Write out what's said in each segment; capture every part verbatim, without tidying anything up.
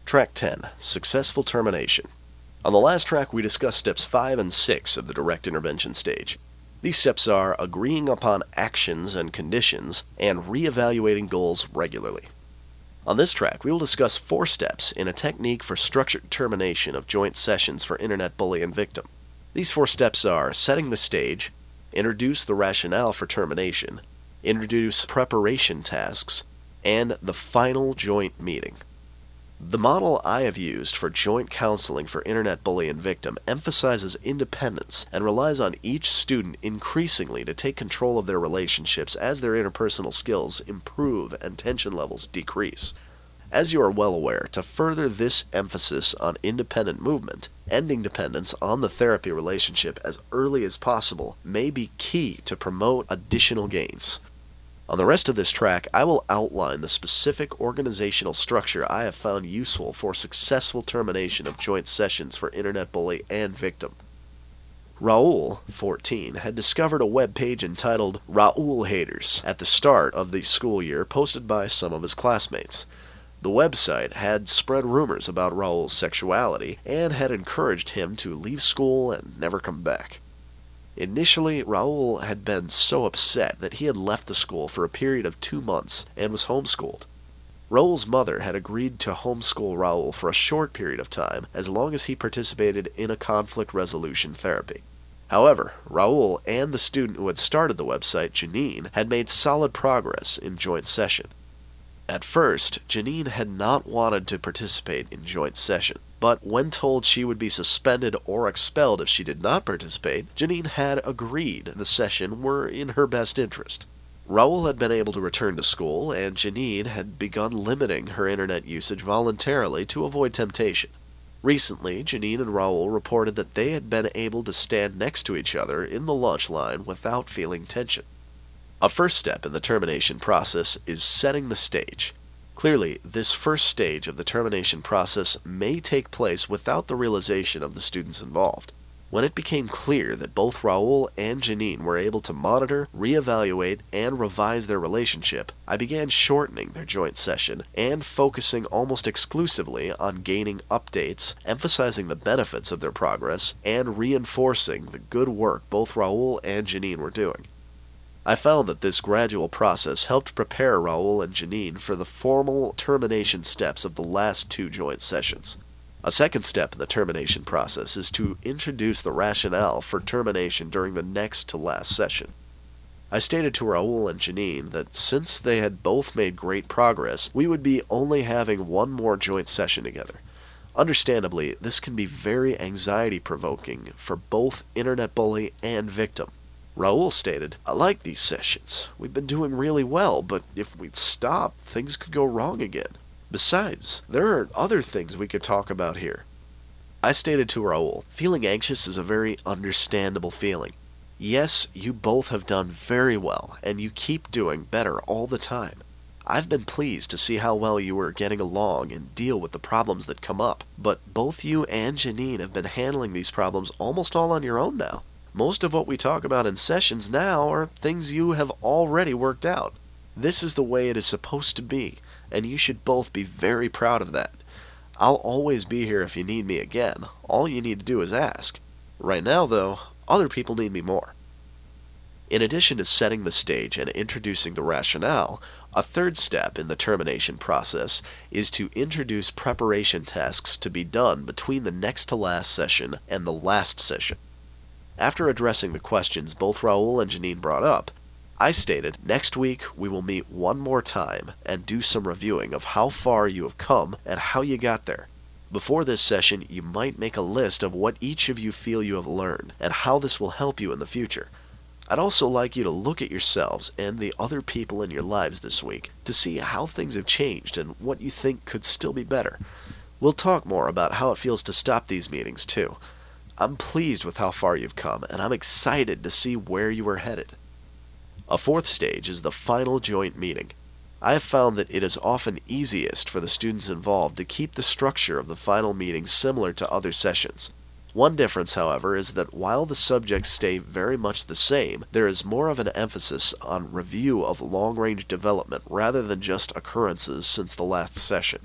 Track ten, Successful Termination. On the last track, we discussed steps five and six of the direct intervention stage. These steps are agreeing upon actions and conditions and reevaluating goals regularly. On this track, we will discuss four steps in a technique for structured termination of joint sessions for internet bully and victim. These four steps are setting the stage, introduce the rationale for termination, introduce preparation tasks, and the final joint meeting. The model I have used for joint counseling for internet bully and victim emphasizes independence and relies on each student increasingly to take control of their relationships as their interpersonal skills improve and tension levels decrease. As you are well aware, to further this emphasis on independent movement, ending dependence on the therapy relationship as early as possible may be key to promote additional gains. On the rest of this track, I will outline the specific organizational structure I have found useful for successful termination of joint sessions for internet bully and victim. Raul, fourteen, had discovered a web page entitled Raul Haters at the start of the school year, posted by some of his classmates. The website had spread rumors about Raul's sexuality and had encouraged him to leave school and never come back. Initially, Raul had been so upset that he had left the school for a period of two months and was homeschooled. Raul's mother had agreed to homeschool Raul for a short period of time as long as he participated in a conflict resolution therapy. However, Raul and the student who had started the website, Janine, had made solid progress in joint session. At first, Janine had not wanted to participate in joint session. But when told she would be suspended or expelled if she did not participate, Janine had agreed the session were in her best interest. Raul had been able to return to school, and Janine had begun limiting her internet usage voluntarily to avoid temptation. Recently, Janine and Raul reported that they had been able to stand next to each other in the lunch line without feeling tension. A first step in the termination process is setting the stage. Clearly, this first stage of the termination process may take place without the realization of the students involved. When it became clear that both Raul and Janine were able to monitor, reevaluate, and revise their relationship, I began shortening their joint session and focusing almost exclusively on gaining updates, emphasizing the benefits of their progress, and reinforcing the good work both Raul and Janine were doing. I found that this gradual process helped prepare Raul and Janine for the formal termination steps of the last two joint sessions. A second step in the termination process is to introduce the rationale for termination during the next to last session. I stated to Raul and Janine that since they had both made great progress, we would be only having one more joint session together. Understandably, this can be very anxiety-provoking for both internet bully and victim. Raul stated, "I like these sessions. We've been doing really well, but if we'd stop, things could go wrong again. Besides, there are other things we could talk about here." I stated to Raul, "Feeling anxious is a very understandable feeling. Yes, you both have done very well, and you keep doing better all the time. I've been pleased to see how well you are getting along and deal with the problems that come up, but both you and Janine have been handling these problems almost all on your own now. Most of what we talk about in sessions now are things you have already worked out. This is the way it is supposed to be, and you should both be very proud of that. I'll always be here if you need me again. All you need to do is ask. Right now, though, other people need me more." In addition to setting the stage and introducing the rationale, a third step in the termination process is to introduce preparation tasks to be done between the next to last session and the last session. After addressing the questions both Raul and Janine brought up, I stated, "Next week we will meet one more time and do some reviewing of how far you have come and how you got there. Before this session, you might make a list of what each of you feel you have learned and how this will help you in the future. I'd also like you to look at yourselves and the other people in your lives this week to see how things have changed and what you think could still be better. We'll talk more about how it feels to stop these meetings, too. I'm pleased with how far you've come, and I'm excited to see where you are headed." A fourth stage is the final joint meeting. I have found that it is often easiest for the students involved to keep the structure of the final meeting similar to other sessions. One difference, however, is that while the subjects stay very much the same, there is more of an emphasis on review of long-range development rather than just occurrences since the last session.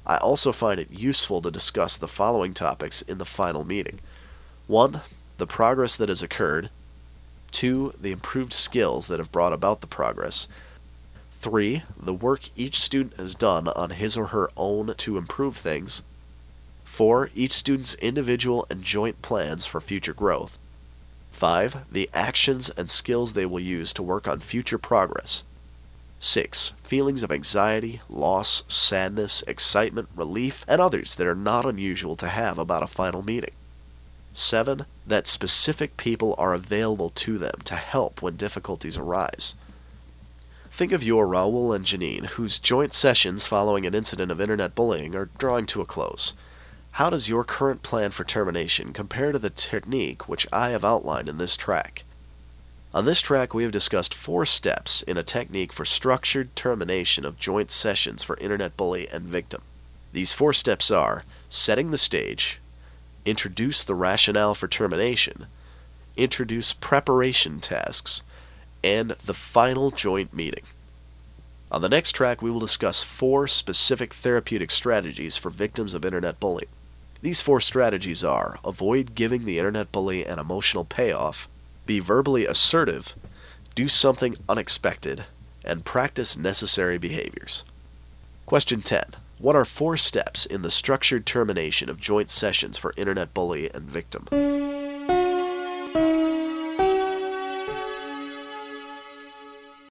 I also find it useful to discuss the following topics in the final meeting. one. The progress that has occurred. two. The improved skills that have brought about the progress. three. The work each student has done on his or her own to improve things. four. Each student's individual and joint plans for future growth. five. The actions and skills they will use to work on future progress. six. Feelings of anxiety, loss, sadness, excitement, relief, and others that are not unusual to have about a final meeting. seven. That specific people are available to them to help when difficulties arise. Think of your Raul and Janine, whose joint sessions following an incident of internet bullying are drawing to a close. How does your current plan for termination compare to the technique which I have outlined in this track? On this track, we have discussed four steps in a technique for structured termination of joint sessions for internet bully and victim. These four steps are setting the stage, introduce the rationale for termination, introduce preparation tasks, and the final joint meeting. On the next track, we will discuss four specific therapeutic strategies for victims of internet bullying. These four strategies are: avoid giving the internet bully an emotional payoff, be verbally assertive, do something unexpected, and practice necessary behaviors. Question ten. What are four steps in the structured termination of joint sessions for internet bully and victim?